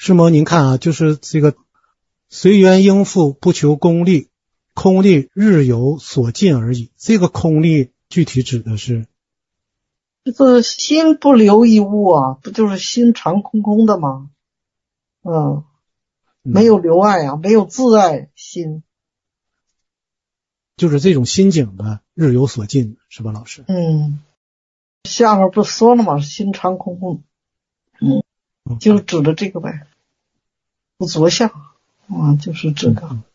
师母您看啊，就是这个随缘应付，不求功利，空利日有所尽而已。这个空利具体指的是这个心不留一物啊，不就是心常空空的吗？没有留爱啊，没有自爱心。 就是这种心境的日有所尽，是吧，老师？ 下面不是说了吗？心常空空，就指的这个呗，不着相啊，就是这个。